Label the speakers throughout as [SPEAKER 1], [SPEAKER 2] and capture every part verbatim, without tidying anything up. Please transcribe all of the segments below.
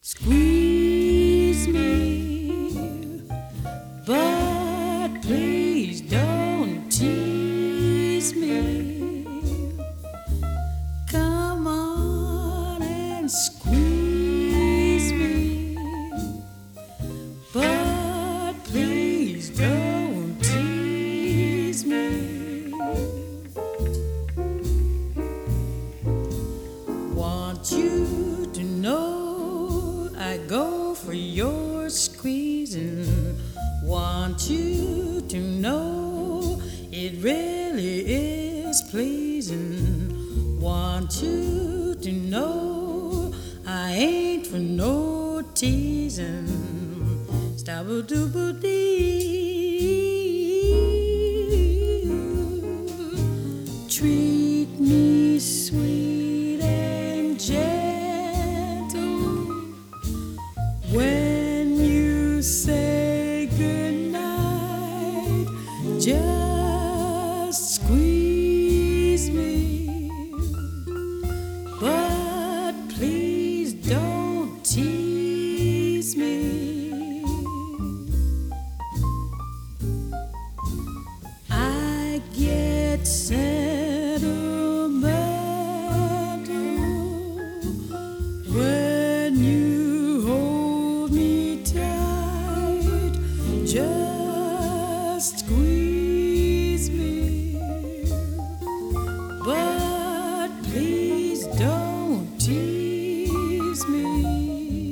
[SPEAKER 1] Squeeze me, but please don't tease me. Come on and squeeze me, but please don't tease me. Want you to know I go for your squeezing. Want you to know it really is pleasing. Want you to know I ain't for no teasing. Stabba-dooba-dee. Treat me sweet and gentle when you say goodnight. Just squeeze me, but please don't tease me. I get sentimental when you hold me tight. Just squeeze me, but please don't tease me.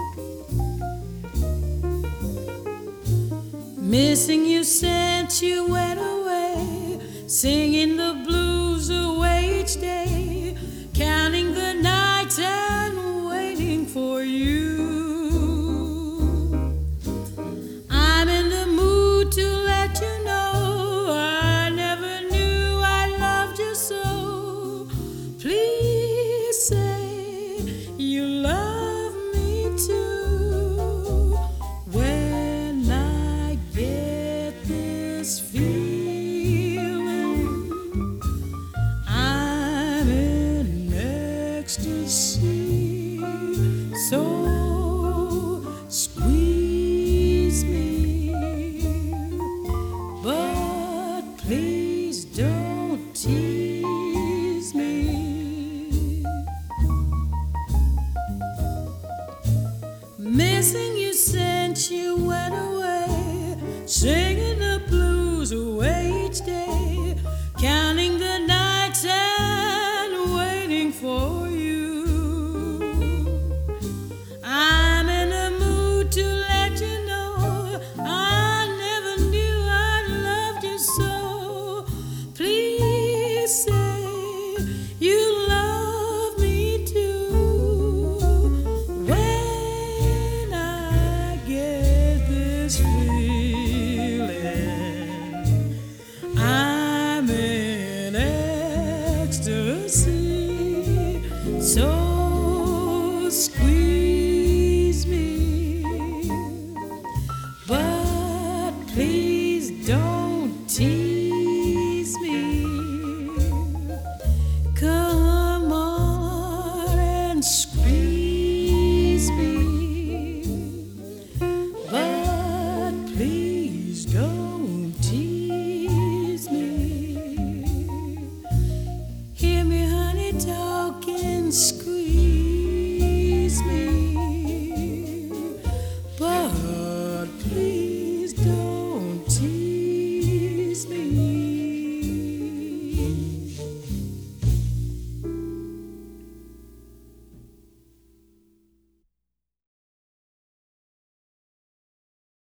[SPEAKER 1] Missing you since you went away, singing the blues away each day, counting the nights and waiting for you. I'm in the mood to let you know I never knew I loved you so. Please say you love me too. When I get this feeling, I'm in ecstasy. So squeeze me, but please don't tease me. Missing you since you went away, singing the blues away